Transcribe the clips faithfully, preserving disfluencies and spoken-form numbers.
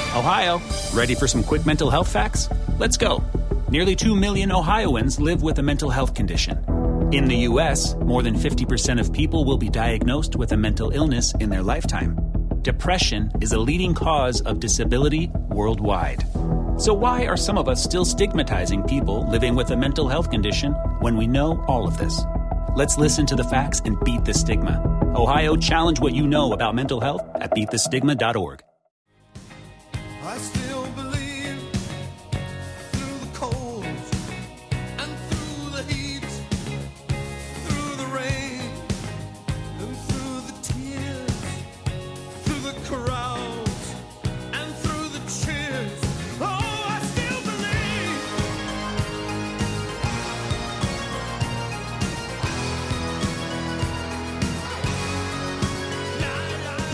Ohio, ready for some quick mental health facts? Let's go. Nearly two million Ohioans live with a mental health condition. In the U S, more than fifty percent of people will be diagnosed with a mental illness in their lifetime. Depression is a leading cause of disability worldwide. So why are some of us still stigmatizing people living with a mental health condition when we know all of this? Let's listen to the facts and beat the stigma. Ohio, challenge what you know about mental health at beat the stigma dot org. I still believe through the cold and through the heat, through the rain and through the tears, through the crowds and through the cheers. Oh, I still believe. La, la, la.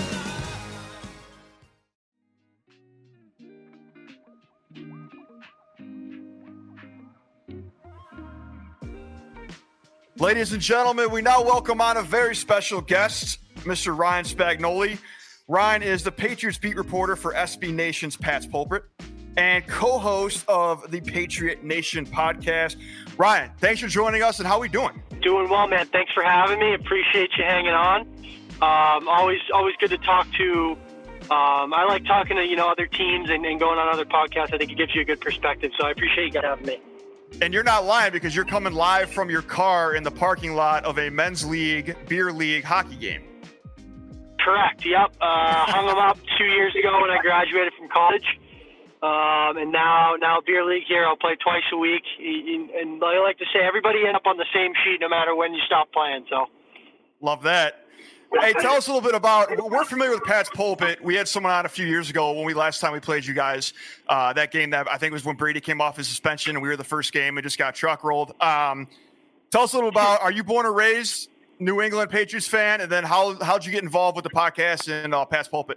Ladies and gentlemen, we now welcome on a very special guest, Mister Ryan Spagnoli. Ryan is the Patriots beat reporter for S B Nation's Pat's Pulpit and co-host of the Patriot Nation podcast. Ryan, thanks for joining us, and how are we doing? Doing well, man. Thanks for having me. Appreciate you hanging on. Um, always, always good to talk to. Um, I like talking to you know other teams and, and going on other podcasts. I think it gives you a good perspective. So I appreciate you guys having me. And you're not lying, because you're coming live from your car in the parking lot of a men's league, beer league hockey game. Correct. Yep. Uh, hung them up two years ago when I graduated from college, um, and now now beer league here. I'll play twice a week, and I like to say everybody end up on the same sheet no matter when you stop playing. So Love that. Hey, tell us a little bit about, we're familiar with Pat's Pulpit. We had someone on a few years ago when we last time we played you guys. Uh, that game that I think was when Brady came off his suspension and we were the first game and just got truck rolled. Um, tell us a little about, are you born or raised New England Patriots fan? And then how, how'd you get involved with the podcast and uh, Pat's Pulpit?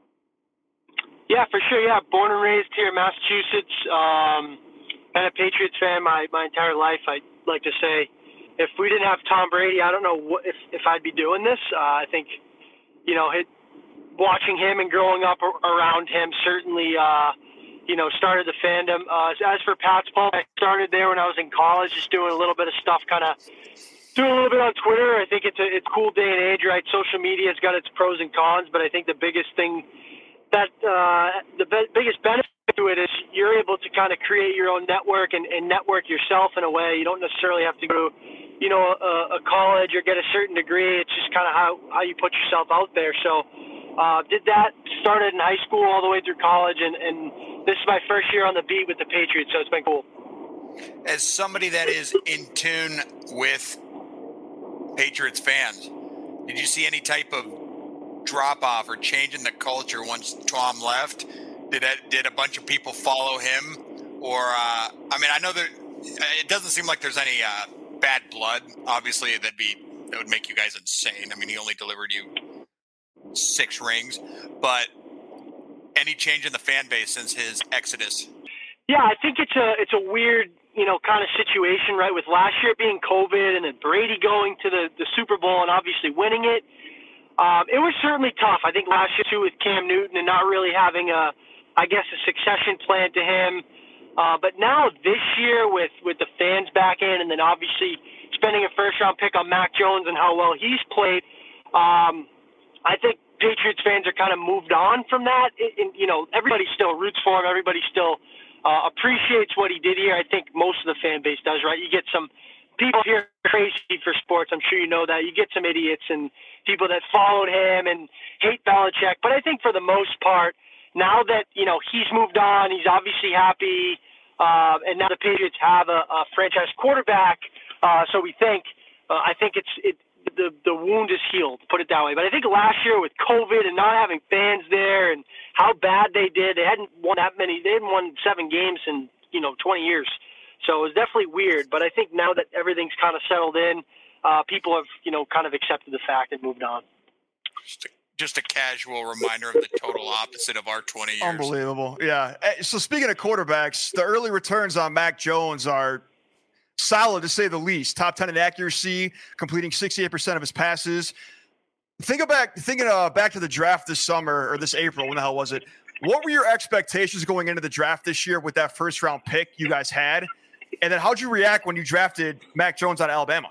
Yeah, for sure. Yeah. Born and raised here in Massachusetts. Um, been a Patriots fan my, my entire life. I'd like to say, if we didn't have Tom Brady, I don't know what, if, if I'd be doing this. Uh, I think, you know, it, watching him and growing up around him certainly, uh, you know, started the fandom. Uh, as for Pat's Pulpit, I started there when I was in college, just doing a little bit of stuff, kind of doing a little bit on Twitter. I think it's a it's a cool day and age, right? Social media has got its pros and cons, but I think the biggest thing that uh, the be- biggest benefit to it is you're able to kind of create your own network and, and network yourself in a way. You don't necessarily have to go, you know, a, a college or get a certain degree. It's just kind of how, how you put yourself out there. So uh, did that, started in high school all the way through college, and, and this is my first year on the beat with the Patriots, so it's been cool. As somebody that is in tune with Patriots fans, did you see any type of drop-off or change in the culture once Tom left? Did a, did a bunch of people follow him? Or, uh, I mean, I know that it doesn't seem like there's any uh, bad blood. Obviously, that'd be that would make you guys insane. I mean, he only delivered you six rings. But any change in the fan base since his exodus? Yeah, I think it's a it's a weird, you know, kind of situation, right? With last year being COVID and then Brady going to the, the Super Bowl and obviously winning it. Um, it was certainly tough. I think last year, too, with Cam Newton and not really having a, I guess, a succession plan to him. Uh, but now this year with, with the fans back in, and then obviously spending a first-round pick on Mac Jones and how well he's played, um, I think Patriots fans are kind of moved on from that. It, and, you know, everybody still roots for him. Everybody still uh, appreciates what he did here. I think most of the fan base does, right? You get some people here crazy for sports. I'm sure you know that. You get some idiots and people that followed him and hate Belichick. But I think for the most part, now that, you know, he's moved on, he's obviously happy, uh, and now the Patriots have a, a franchise quarterback, uh, so we think, uh, I think it's it the the wound is healed, put it that way. But I think last year with COVID and not having fans there and how bad they did, they hadn't won that many, they hadn't won seven games in, you know, twenty years. So it was definitely weird. But I think now that everything's kind of settled in, uh, people have, you know, kind of accepted the fact and moved on. Just a, just a casual reminder of the total opposite of our twenty years. Unbelievable. Yeah. So speaking of quarterbacks, the early returns on Mac Jones are solid, to say the least. Top ten in accuracy, completing sixty-eight percent of his passes. think back, thinking uh, back to the draft this summer or this April, when the hell was it? What were your expectations going into the draft this year with that first round pick you guys had? And then how'd you react when you drafted Mac Jones out of Alabama?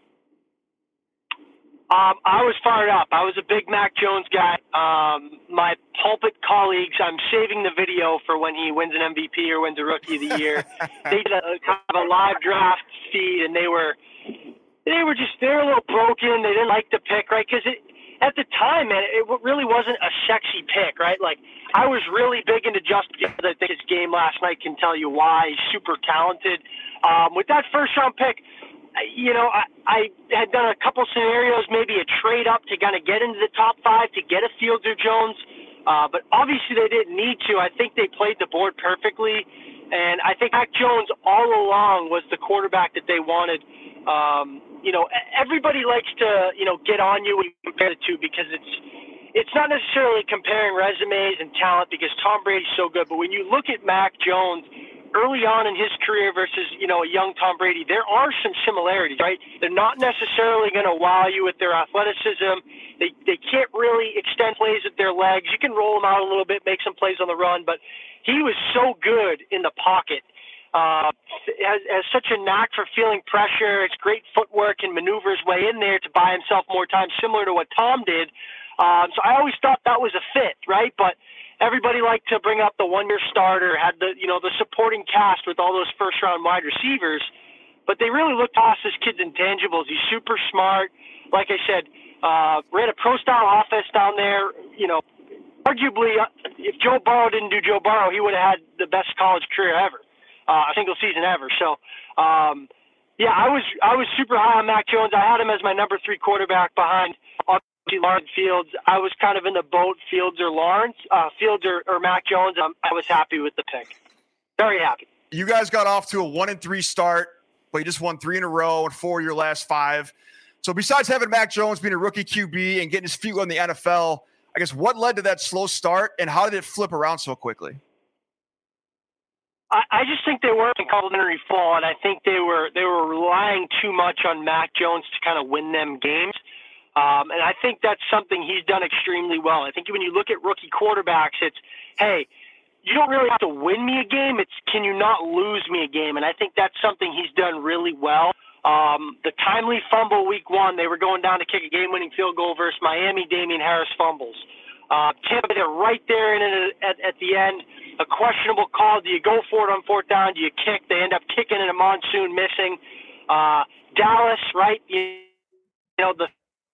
Um, I was fired up. I was a big Mac Jones guy. Um, my pulpit colleagues, I'm saving the video for when he wins an M V P or wins a Rookie of the Year. They did a, kind of a live draft feed, and they were they were just they were a little broken. They didn't like the pick, right? Because at the time, man, it really wasn't a sexy pick, right? Like, I was really big into Justin Fields. I think his game last night can tell you why. He's super talented. Um, with that first round pick, you know, I, I had done a couple scenarios, maybe a trade up to kind of get into the top five to get a Fields or Jones. Uh, but obviously they didn't need to. I think they played the board perfectly. And I think Mac Jones all along was the quarterback that they wanted. Um, you know, everybody likes to, you know, get on you when you compare the two, because it's, it's not necessarily comparing resumes and talent, because Tom Brady's so good. But when you look at Mac Jones early on in his career versus, you know, a young Tom Brady, there are some similarities, right? They're not necessarily going to wow you with their athleticism. They they can't really extend plays with their legs. You can roll them out a little bit, make some plays on the run, but he was so good in the pocket. Uh, has, has such a knack for feeling pressure. It's great footwork and maneuver his way in there to buy himself more time, similar to what Tom did. Um, so I always thought that was a fit, right? But everybody liked to bring up the one-year starter, had the, you know, the supporting cast with all those first-round wide receivers, but they really looked past this kid's intangibles. He's super smart. Like I said, uh, ran a pro-style offense down there. You know, arguably, uh, if Joe Burrow didn't do Joe Burrow, he would have had the best college career ever, uh, a single season ever. So, um, yeah, I was I was super high on Mac Jones. I had him as my number three quarterback behind Lawrence Fields. I was kind of in the boat, Fields or Lawrence, uh, Fields or, or Mac Jones. Um, I was happy with the pick. Very happy. You guys got off to a one and three start, but you just won three in a row and four of your last five. So besides having Mac Jones being a rookie Q B and getting his feet on the N F L, I guess what led to that slow start, and how did it flip around so quickly? I, I just think they were in complimentary fall, and I think they were they were relying too much on Mac Jones to kind of win them games. Um, and I think that's something he's done extremely well. I think when you look at rookie quarterbacks, it's, hey, you don't really have to win me a game. It's, can you not lose me a game? And I think that's something he's done really well. Um, the timely fumble week one, they were going down to kick a game-winning field goal versus Miami. Damien Harris fumbles. Uh, Tampa, they're right there in it at, at the end. A questionable call. Do you go for it on fourth down? Do you kick? They end up kicking in a monsoon, missing. Uh, Dallas, right? You, you know, the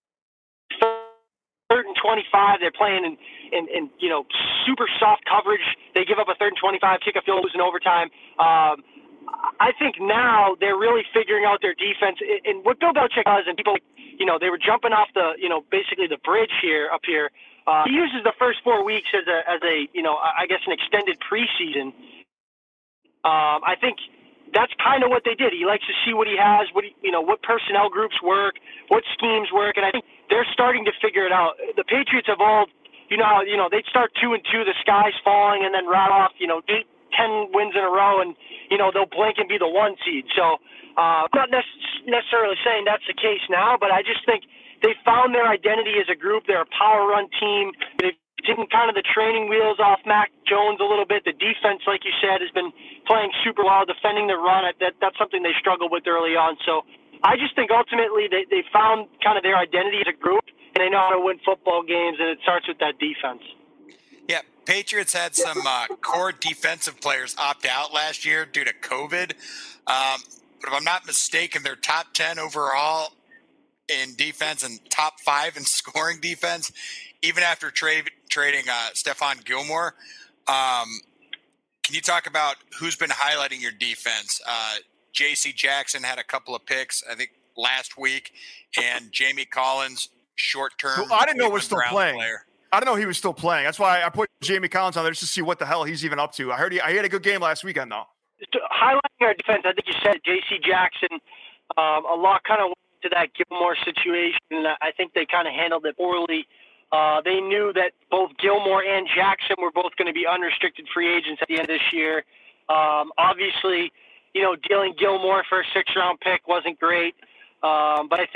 third and twenty-five, they're playing in, in, in, you know, super soft coverage. They give up a third and twenty-five, kick a field, lose in overtime. Um, I think now they're really figuring out their defense. And what Bill Belichick does, and people, you know, they were jumping off the, you know, basically the bridge here, up here. Uh, he uses the first four weeks as a, as a, you know, I guess an extended preseason. Um, I think that's kind of what they did. He likes to see what he has, what he, you know, what personnel groups work, what schemes work, and I think they're starting to figure it out. The Patriots have all, you know, how, you know, they'd start two and two, the sky's falling, and then rattle off, you know, eight, ten wins in a row, and you know they'll blink and be the one seed. So, uh, I'm not nec- necessarily saying that's the case now, but I just think they found their identity as a group. They're a power run team. They've taken kind of the training wheels off Mac Jones a little bit. The defense, like you said, has been playing super well, defending the run. That that's something they struggled with early on. So I just think ultimately they, they found kind of their identity as a group, and they know how to win football games, and it starts with that defense. Yeah, Patriots had some uh, core defensive players opt out last year due to COVID. Um, but if I'm not mistaken, they're top ten overall in defense and top five in scoring defense, even after tra- trading uh, Stephon Gilmore. Um, can you talk about who's been highlighting your defense? Uh, J C Jackson had a couple of picks, I think, last week, and Jamie Collins, short-term. Well, I didn't know he was still Brown playing. Player. I didn't know he was still playing. That's why I put Jamie Collins on there just to see what the hell he's even up to. I heard he, I had a good game last weekend, though. Highlighting our defense, I think you said J C Jackson, um, a lot kind of went to that Gilmore situation, and I think they kind of handled it poorly. Uh, they knew that both Gilmore and Jackson were both going to be unrestricted free agents at the end of this year. Um, obviously, you know, dealing Gilmore for a six-round pick wasn't great, um, but I think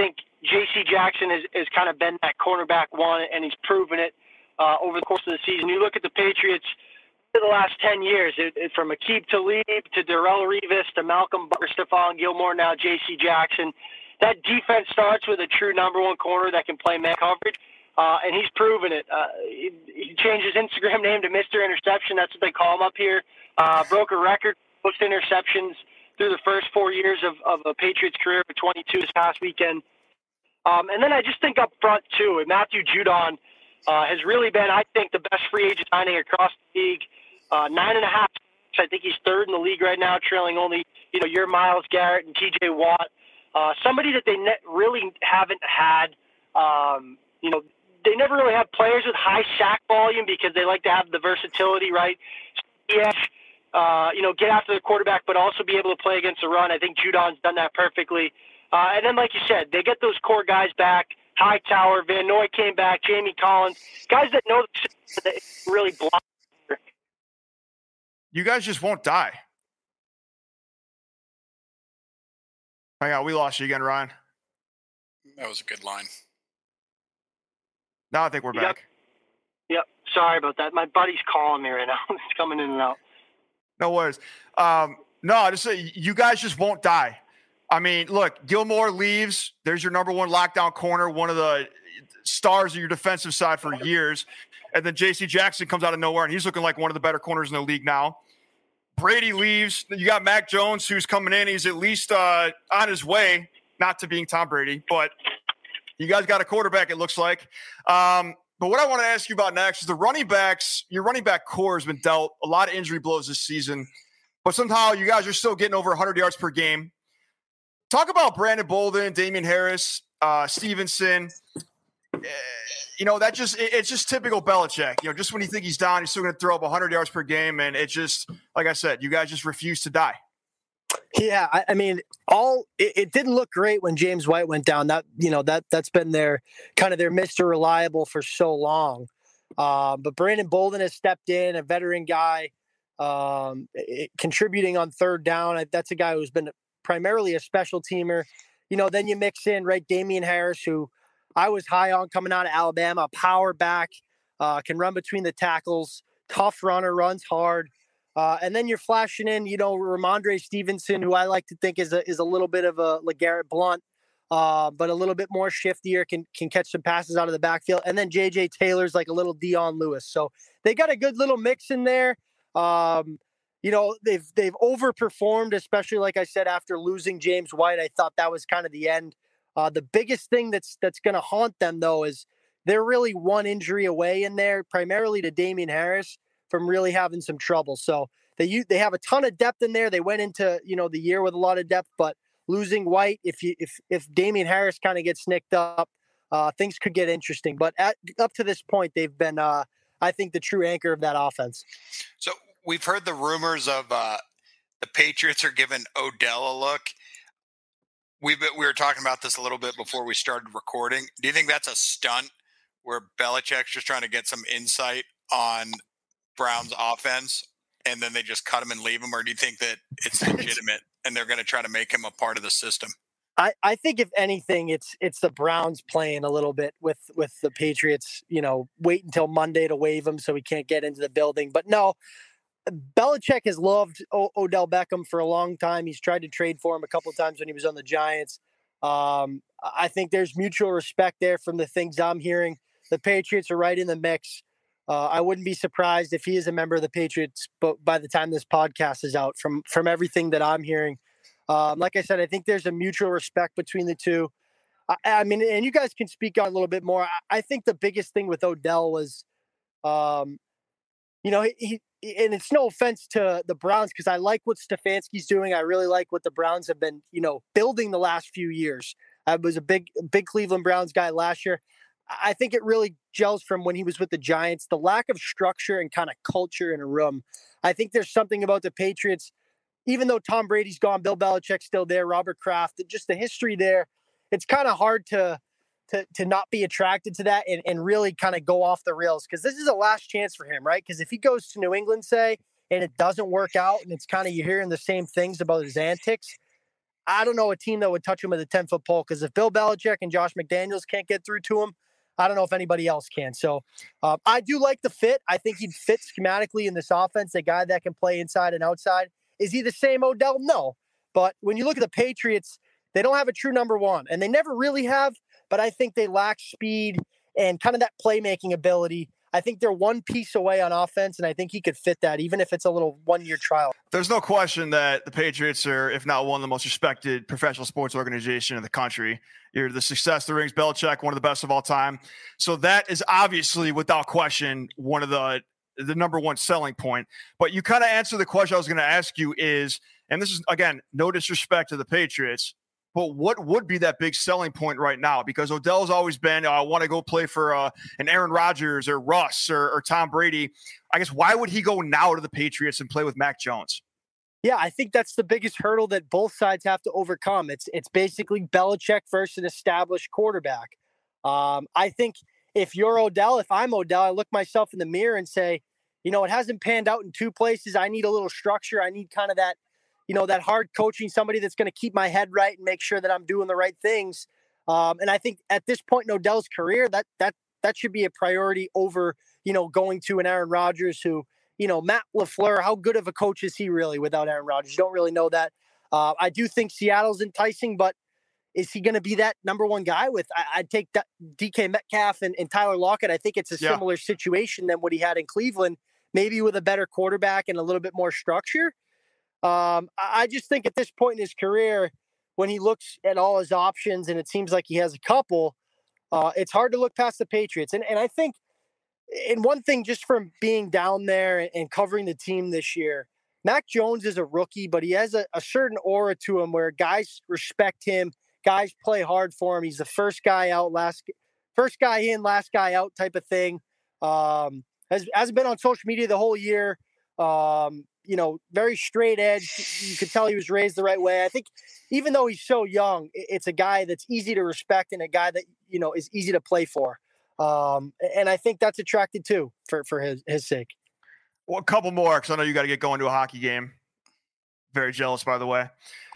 J C Jackson has, has kind of been that cornerback one, and he's proven it uh, over the course of the season. You look at the Patriots for the last ten years, it, it, from Aqib Talib to Darrelle Revis to Malcolm Butler, Stephon Gilmore, now J C Jackson. That defense starts with a true number one corner that can play man coverage, uh, and he's proven it. Uh, he, he changed his Instagram name to Mister Interception. That's what they call him up here. Uh, broke a record most interceptions through the first four years of, of a Patriots career for twenty-two this past weekend. Um, and then I just think up front, too, Matthew Judon uh, has really been, I think, the best free agent signing across the league. Uh, nine and a half. I think he's third in the league right now, trailing only, you know, your Myles Garrett and T J Watt. Uh, somebody that they ne- really haven't had, um, you know, they never really have players with high sack volume because they like to have the versatility, right? Yeah, uh, you know, get after the quarterback, but also be able to play against the run. I think Judon's done that perfectly. Uh, and then, like you said, they get those core guys back. Hightower, Van Noy came back, Jamie Collins, guys that know the system that really block. You guys just won't die. Hang on, we lost you again, Ryan. That was a good line. Now I think we're Yep. back. Yep. Sorry about that. My buddy's calling me right now. He's coming in and out. No worries. Um, no, I just say you guys just won't die. I mean, look, Gilmore leaves. There's your number one lockdown corner, one of the stars of your defensive side for years. And then J C Jackson comes out of nowhere, and he's looking like one of the better corners in the league now. Brady leaves. You got Mac Jones, who's coming in. He's at least uh, on his way, not to being Tom Brady, but you guys got a quarterback, it looks like. Um, but what I want to ask you about next is the running backs. Your running back core has been dealt a lot of injury blows this season, but somehow you guys are still getting over one hundred yards per game. Talk about Brandon Bolden, Damian Harris, uh, Stevenson. Uh, you know, that just it, it's just typical Belichick. You know, just when you think he's down, he's still going to throw up one hundred yards per game, and it just, like I said, you guys just refuse to die. Yeah, I, I mean, all it, it didn't look great when James White went down. That you know that that's been their kind of their Mister Reliable for so long. Uh, but Brandon Bolden has stepped in, a veteran guy, um, it, contributing on third down. That's a guy who's been primarily a special teamer. You know, then you mix in right Damian Harris, who I was high on coming out of Alabama, power back, uh, can run between the tackles, tough runner, runs hard. Uh, and then you're flashing in, you know, Ramondre Stevenson, who I like to think is a is a little bit of a LeGarrette Blount, uh, but a little bit more shiftier, can can catch some passes out of the backfield. And then J J Taylor's like a little Dion Lewis. So they got a good little mix in there. Um, you know, they've they've overperformed, especially like I said, after losing James White. I thought that was kind of the end. Uh, the biggest thing that's that's going to haunt them, though, is they're really one injury away in there, primarily to Damian Harris, from really having some trouble. So they they have a ton of depth in there. They went into, you know, the year with a lot of depth, but losing White, if you if if Damian Harris kind of gets nicked up, uh, things could get interesting. But at, up to this point, they've been, uh, I think, the true anchor of that offense. So we've heard the rumors of uh, the Patriots are giving Odell a look. We've been, we were talking about this a little bit before we started recording. Do you think that's a stunt where Belichick's just trying to get some insight on Brown's offense and then they just cut him and leave him? Or do you think that it's legitimate and they're going to try to make him a part of the system? I, I think if anything, it's it's the Browns playing a little bit with, with the Patriots, you know, wait until Monday to waive him so he can't get into the building. But no, Belichick has loved o- Odell Beckham for a long time. He's tried to trade for him a couple of times when he was on the Giants. Um, I think there's mutual respect there from the things I'm hearing. The Patriots are right in the mix. Uh, I wouldn't be surprised if he is a member of the Patriots, but by the time this podcast is out, from from everything that I'm hearing, um, like I said, I think there's a mutual respect between the two. I, I mean, and you guys can speak on a little bit more. I, I think the biggest thing with Odell was, um, you know, he, he and it's no offense to the Browns because I like what Stefanski's doing. I really like what the Browns have been, you know, building the last few years. I was a big, big Cleveland Browns guy last year. I think it really gels from when he was with the Giants, the lack of structure and kind of culture in a room. I think there's something about the Patriots, even though Tom Brady's gone, Bill Belichick's still there, Robert Kraft, just the history there. It's kind of hard to, to, to not be attracted to that and, and really kind of go off the rails because this is a last chance for him, right? Because if he goes to New England, say, and it doesn't work out and it's kind of you're hearing the same things about his antics, I don't know a team that would touch him with a ten-foot pole, because if Bill Belichick and Josh McDaniels can't get through to him, I don't know if anybody else can. So uh, I do like the fit. I think he'd fit schematically in this offense, a guy that can play inside and outside. Is he the same Odell? No. But when you look at the Patriots, they don't have a true number one, and they never really have, but I think they lack speed and kind of that playmaking ability. I think they're one piece away on offense, and I think he could fit that, even if it's a little one-year trial. There's no question that the Patriots are, if not one of the most respected professional sports organization in the country. You're the success that rings Belichick, one of the best of all time. So that is obviously, without question, one of the the number one selling point. But you kind of answered the question I was going to ask you is, and this is, again, no disrespect to the Patriots, but what would be that big selling point right now? Because Odell's always been, uh, I want to go play for uh, an Aaron Rodgers or Russ or, or Tom Brady. I guess, why would he go now to the Patriots and play with Mac Jones? Yeah, I think that's the biggest hurdle that both sides have to overcome. It's it's basically Belichick versus an established quarterback. Um, I think if you're Odell, if I'm Odell, I look myself in the mirror and say, you know, it hasn't panned out in two places. I need a little structure. I need kind of that, you know, that hard coaching, somebody that's going to keep my head right and make sure that I'm doing the right things. Um, and I think at this point in Odell's career, that that that should be a priority over, you know, going to an Aaron Rodgers who, you know, Matt LaFleur, how good of a coach is he really without Aaron Rodgers? You don't really know that. Uh, I do think Seattle's enticing, but is he going to be that number one guy with, I, I'd take that D K Metcalf and, and Tyler Lockett. I think it's a Yeah. similar situation than what he had in Cleveland, maybe with a better quarterback and a little bit more structure. Um, I just think at this point in his career, when he looks at all his options, and it seems like he has a couple, uh, it's hard to look past the Patriots. And and I think, and one thing just from being down there and, and covering the team this year, Mac Jones is a rookie, but he has a, a certain aura to him where guys respect him, guys play hard for him. He's the first guy out, last first guy in, last guy out type of thing. Um, has hasn't been on social media the whole year. Um, you know, very straight edge. You could tell he was raised the right way. I think even though he's so young, it's a guy that's easy to respect and a guy that, you know, is easy to play for. Um, and I think that's attracted too for, for his, his sake. Well, a couple more, because I know you got to get going to a hockey game. Very jealous, by the way.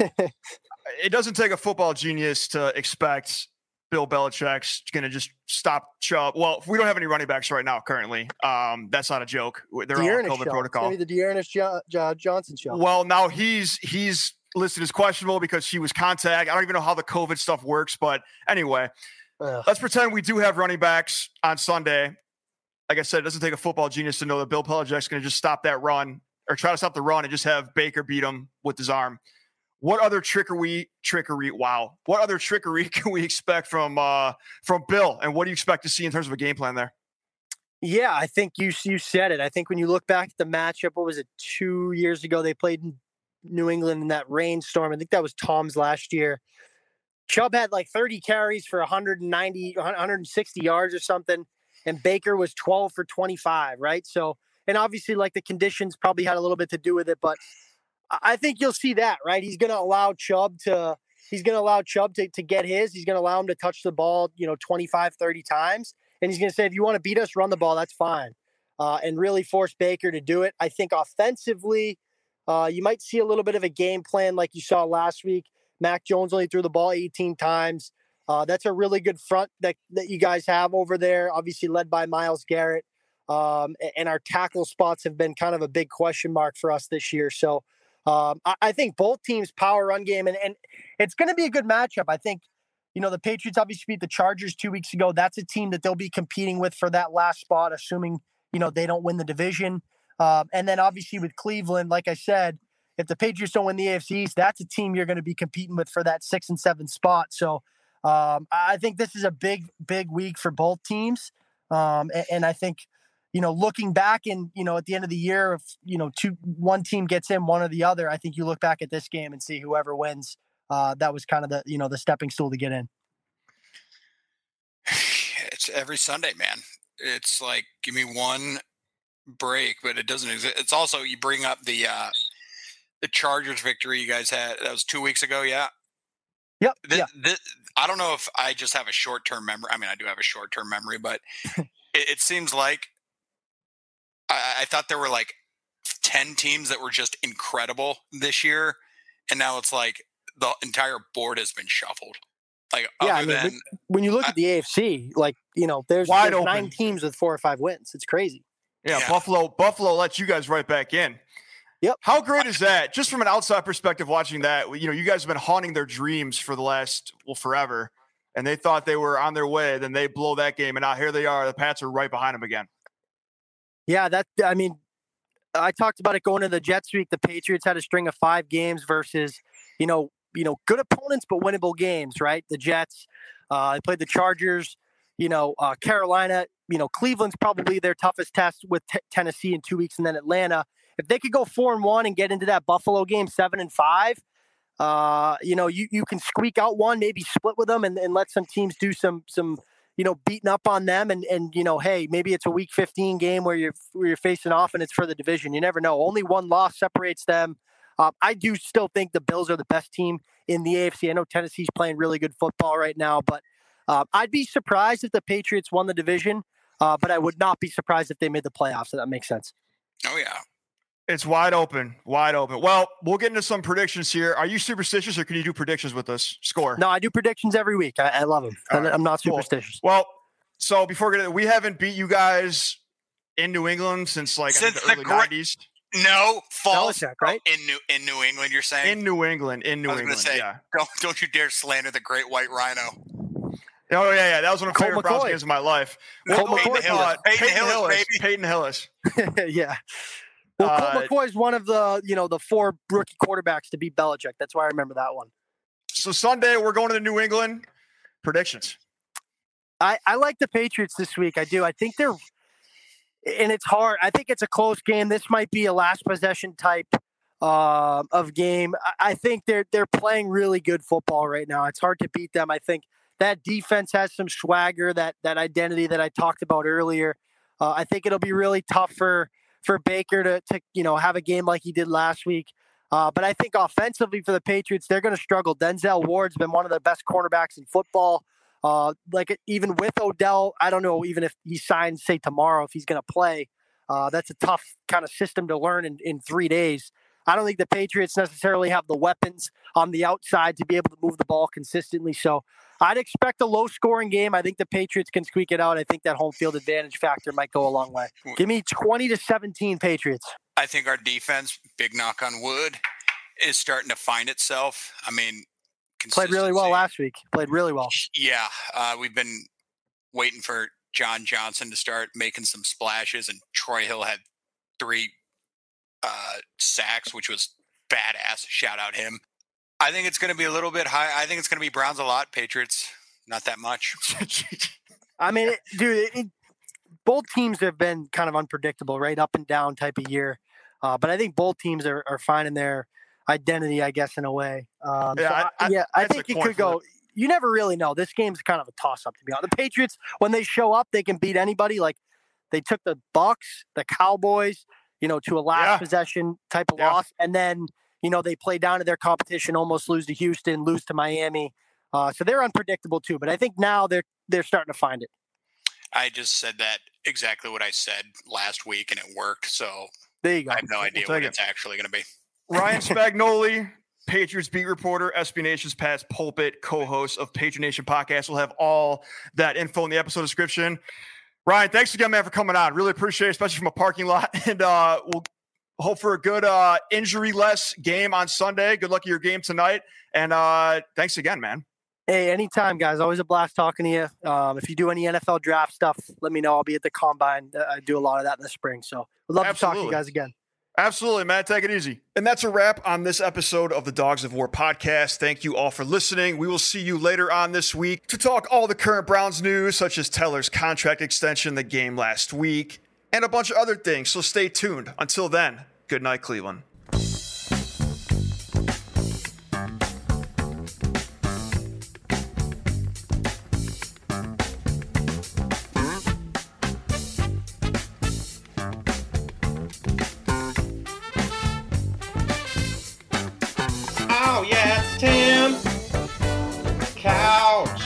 It doesn't take a football genius to expect Bill Belichick's going to just stop Chubb. Well, we don't have any running backs right now currently. Um, that's not a joke. They're all on COVID show. protocol. Maybe the Dearness jo- jo- Johnson show. Well, now he's he's listed as questionable because he was contact. I don't even know how the COVID stuff works, but anyway, Ugh. let's pretend we do have running backs on Sunday. Like I said, it doesn't take a football genius to know that Bill Belichick's going to just stop that run or try to stop the run and just have Baker beat him with his arm. What other trickery, trickery, wow. What other trickery can we expect from uh, from Bill? And what do you expect to see in terms of a game plan there? Yeah, I think you you said it. I think when you look back at the matchup, what was it, two years ago, they played in New England in that rainstorm. I think that was Tom's last year. Chubb had like thirty carries for one ninety, one sixty yards or something. And Baker was twelve for twenty-five, right? So, and obviously like the conditions probably had a little bit to do with it, but I think you'll see that, right? He's going to allow Chubb to, he's going to allow Chubb to, to get his, he's going to allow him to touch the ball, you know, twenty-five, thirty times. And he's going to say, if you want to beat us, run the ball, that's fine. Uh, and really force Baker to do it. I think offensively, uh, you might see a little bit of a game plan like you saw last week. Mac Jones only threw the ball eighteen times. Uh, that's a really good front that, that you guys have over there, obviously led by Myles Garrett. Um, and our tackle spots have been kind of a big question mark for us this year. So um, I, I think both teams power run game, and, and it's going to be a good matchup. I think, you know, the Patriots obviously beat the Chargers two weeks ago. That's a team that they'll be competing with for that last spot, assuming, you know, they don't win the division. Um, and then obviously with Cleveland, like I said, if the Patriots don't win the A F C East, that's a team you're going to be competing with for that six and seven spot. So um, I think this is a big, big week for both teams. Um, and, and I think, you know, looking back and, you know, at the end of the year, if, you know, two, one team gets in, one or the other, I think you look back at this game and see whoever wins. Uh, that was kind of the, you know, the stepping stool to get in. It's every Sunday, man. It's like, give me one break, but it doesn't exist. It's also, you bring up the, uh, the Chargers victory you guys had. That was two weeks ago. Yeah. Yep. This, yeah. This, I don't know if I just have a short-term memory. I mean, I do have a short-term memory, but it, it seems like I, I thought there were like ten teams that were just incredible this year. And now it's like the entire board has been shuffled. Like, Yeah, other I mean, than when you look I- at the A F C, like, you know, there's, Wide there's open. nine teams with four or five wins. It's crazy. Yeah, Yeah. Buffalo. Buffalo lets you guys right back in. Yep. How great is that? Just from an outside perspective, watching that, you know, you guys have been haunting their dreams for the last, well, forever, and they thought they were on their way. Then they blow that game, and now here they are. The Pats are right behind them again. Yeah, that, I mean, I talked about it going into the Jets week. The Patriots had a string of five games versus, you know, you know, good opponents, but winnable games, right? The Jets, uh, they played the Chargers, you know, uh, Carolina, you know, Cleveland's probably their toughest test with t- Tennessee in two weeks, and then Atlanta. If they could go four and one and get into that Buffalo game seven and five, uh, you know, you, you can squeak out one, maybe split with them, and, and let some teams do some some you know beating up on them, and and you know, hey, maybe it's a week fifteen game where you're where you're facing off, and it's for the division. You never know. Only one loss separates them. Um, I do still think the Bills are the best team in the A F C. I know Tennessee's playing really good football right now, but uh, I'd be surprised if the Patriots won the division, uh, but I would not be surprised if they made the playoffs. So that makes sense. oh yeah. It's wide open, wide open. Well, we'll get into some predictions here. Are you superstitious, or can you do predictions with us? Score. No, I do predictions every week. I, I love them. All right, I'm not cool. superstitious. Well, so before we get, we haven't beat you guys in New England since like I think Since the the early gre- nineties. No, false. Belichick, right? In New in New England, you're saying? In New England, in New I was England, gonna say, yeah. don't, don't you dare slander the Great White Rhino. Oh yeah, yeah. That was one of the Colt favorite Browns McCoy. games of my life. Colt Well, McCoy. uh, Peyton Peyton Hillis, Hillis, baby. Peyton Hillis. Yeah. Well, Uh, Colt McCoy is one of the, you know, the four rookie quarterbacks to beat Belichick. That's why I remember that one. So Sunday we're going to the New England. Predictions. I, I like the Patriots this week. I do. I think they're, and it's hard. I think it's a close game. This might be a last possession type uh, of game. I, I think they're they're playing really good football right now. It's hard to beat them. I think that defense has some swagger, that that identity that I talked about earlier. Uh, I think it'll be really tough for for Baker to to you know have a game like he did last week. Uh, but I think offensively for the Patriots, they're going to struggle. Denzel Ward's been one of the best cornerbacks in football. Uh, like even with Odell, I don't know even if he signs, say tomorrow, if he's going to play. Uh, that's a tough kind of system to learn in, in three days. I don't think the Patriots necessarily have the weapons on the outside to be able to move the ball consistently. So I'd expect a low-scoring game. I think the Patriots can squeak it out. I think that home field advantage factor might go a long way. Give me twenty to seventeen Patriots. I think our defense, big knock on wood, is starting to find itself. I mean, Played really well consistency. last week. Played really well. Yeah, uh, we've been waiting for John Johnson to start making some splashes, and Troy Hill had three uh, sacks, which was badass. Shout out him. I think it's going to be a little bit high. I think it's going to be Browns a lot, Patriots not that much. I mean, it, dude, it, it, both teams have been kind of unpredictable, right? Up and down type of year. Uh, but I think both teams are, are finding their identity, I guess, in a way. Um, Yeah, so I- I, I- yeah, I that's a think it coin could go. flip. You never really know. This game's kind of a toss-up, to be honest. The Patriots, when they show up, they can beat anybody. Like they took the Bucks, the Cowboys, you know, to a last Yeah. possession type of Yeah. loss, and then you know they play down to their competition, almost lose to Houston, lose to Miami. Uh, so they're unpredictable too. But I think now they're they're starting to find it. I just said that exactly what I said last week, and it worked. So There you go. I have no idea take what it. it's actually going to be. Ryan Spagnoli, Patriots beat reporter, S B Nation's Pat's Pulpit, co-host of Patriot Nation Podcast. We'll have all that info in the episode description. Ryan, thanks again, man, for coming on. Really appreciate it, especially from a parking lot. And uh, we'll hope for a good uh, injury-less game on Sunday. Good luck at your game tonight. And uh, thanks again, man. Hey, anytime, guys. Always a blast talking to you. Um, if you do any N F L draft stuff, let me know. I'll be at the Combine. Uh, I do a lot of that in the spring. So would love to talk to Absolutely. you guys again. Absolutely, man. Take it easy. And that's a wrap on this episode of the Dogs of War podcast. Thank you all for listening. We will see you later on this week to talk all the current Browns news, such as Teller's contract extension, the game last week, and a bunch of other things. So stay tuned. Until then, good night, Cleveland. Oh yeah, it's Tim Couch.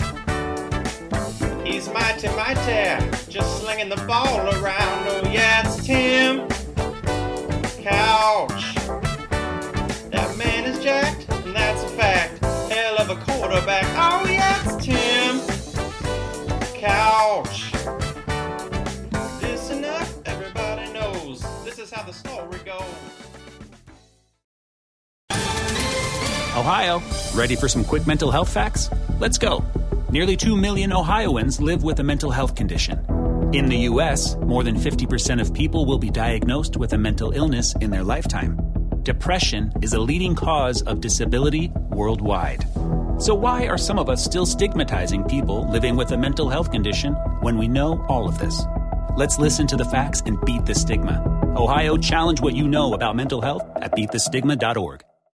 He's mighty mighty, just slinging the ball around. Oh yeah, it's Tim Couch. That man is jacked, and that's a fact. story goes. Ohio, ready for some quick mental health facts? Let's go. Nearly two million Ohioans live with a mental health condition. In the U S, more than fifty percent of people will be diagnosed with a mental illness in their lifetime. Depression is a leading cause of disability worldwide. So why are some of us still stigmatizing people living with a mental health condition when we know all of this? Let's listen to the facts and beat the stigma. Ohio, challenge what you know about mental health at beat the stigma dot org.